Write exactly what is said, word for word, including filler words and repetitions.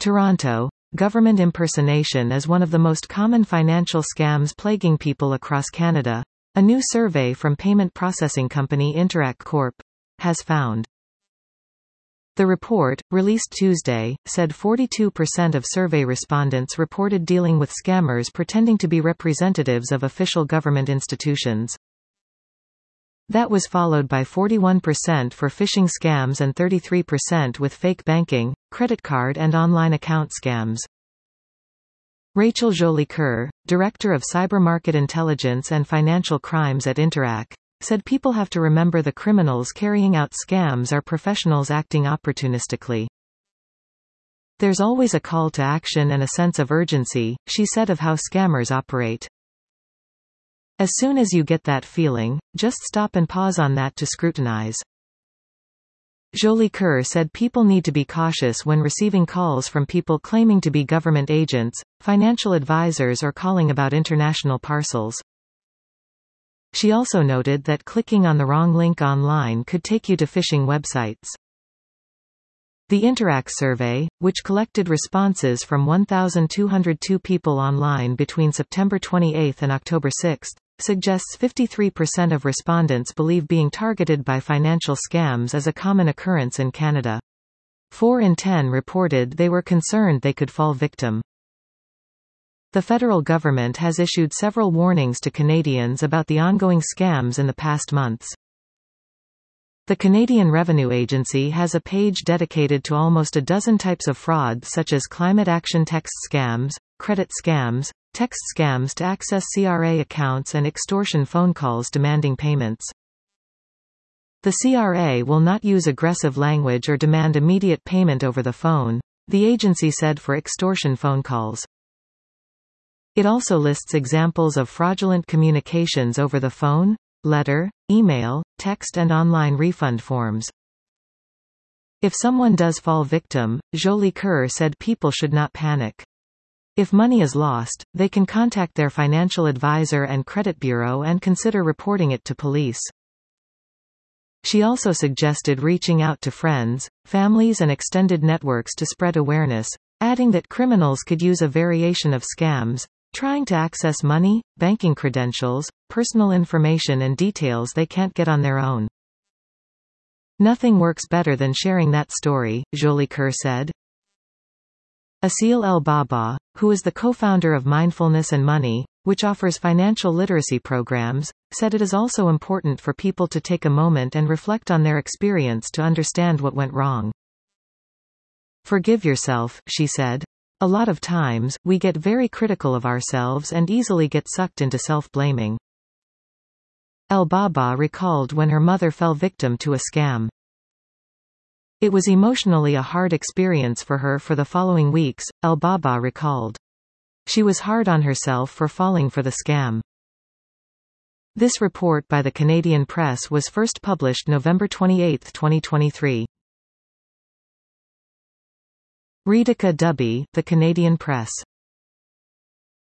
Toronto. Government impersonation is one of the most common financial scams plaguing people across Canada. A new survey from payment processing company Interac Corp has found. The report, released Tuesday, said forty-two percent of survey respondents reported dealing with scammers pretending to be representatives of official government institutions. That was followed by forty-one percent for phishing scams and thirty-three percent with fake banking, credit card and online account scams. Rachel Jolicoeur, Director of Cyber Market Intelligence and Financial Crimes at Interac, said people have to remember the criminals carrying out scams are professionals acting opportunistically. There's always a call to action and a sense of urgency, she said of how scammers operate. As soon as you get that feeling, just stop and pause on that to scrutinize. Jolicoeur said people need to be cautious when receiving calls from people claiming to be government agents, financial advisors or calling about international parcels. She also noted that clicking on the wrong link online could take you to phishing websites. The Interac survey, which collected responses from one thousand two hundred two people online between September twenty-eighth and October sixth, suggests fifty-three percent of respondents believe being targeted by financial scams is a common occurrence in Canada. four in ten reported they were concerned they could fall victim. The federal government has issued several warnings to Canadians about the ongoing scams in the past months. The Canadian Revenue Agency has a page dedicated to almost a dozen types of fraud such as climate action text scams, credit scams, text scams to access C R A accounts and extortion phone calls demanding payments. The C R A will not use aggressive language or demand immediate payment over the phone, the agency said for extortion phone calls. It also lists examples of fraudulent communications over the phone, letter, email, text and online refund forms. If someone does fall victim, Jolicoeur said people should not panic. If money is lost, they can contact their financial advisor and credit bureau and consider reporting it to police. She also suggested reaching out to friends, families and extended networks to spread awareness, adding that criminals could use a variation of scams, trying to access money, banking credentials, personal information and details they can't get on their own. Nothing works better than sharing that story, Jolicoeur said. Asil El-Baba, who is the co-founder of Mindfulness and Money, which offers financial literacy programs, said it is also important for people to take a moment and reflect on their experience to understand what went wrong. Forgive yourself, she said. A lot of times, we get very critical of ourselves and easily get sucked into self-blaming. El-Baba recalled when her mother fell victim to a scam. It was emotionally a hard experience for her for the following weeks, El-Baba recalled. She was hard on herself for falling for the scam. This report by the Canadian Press was first published November twenty-eighth, twenty twenty-three. Ritika Dubey, The Canadian Press.